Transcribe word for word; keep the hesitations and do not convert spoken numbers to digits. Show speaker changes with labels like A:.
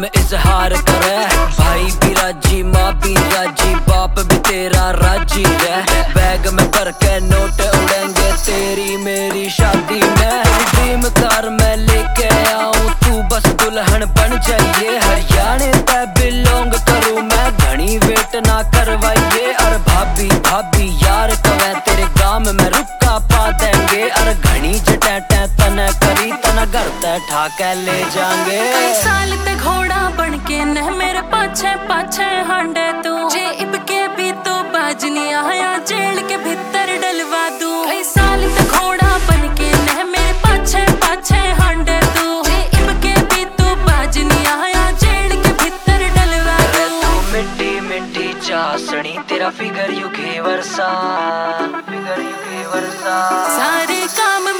A: इजहार करे। भाई भी राजी, माँ भी राजी, बाप भी तेरा राजी है। बैग में भर के नोट उड़ेंगे तेरी मेरी शादी में। ड्रीम कार मैं लेके आऊं, तू बस दुल्हन बन जाइए। हरियाणा पे बिलोंग करूं मैं, घनी वेट ना करवाइए। और भाभी भाभी यार कवे तेरे गांव में रुका पा देंगे। और घनी जटे तने करी तना घर ते ठाके ले जाएंगे।
B: कई साल ते घोड़ा बन के न मेरे पाछे पाछे हांडे तू, जे इबके भी तो बाज नहीं आया जेल के भीतर डलवा दूं। कई साल ते घोड़ा बन के न मेरे पाछे पाछे हांडे तू, जे इबके भी तो बाज नहीं आया जेल के भीतर डलवा दूं।
A: तू मिट्टी मिट्टी चासनी, तेरा फिगर यू घेवर सा, फिगर यू घेवर सा।
B: सारे काम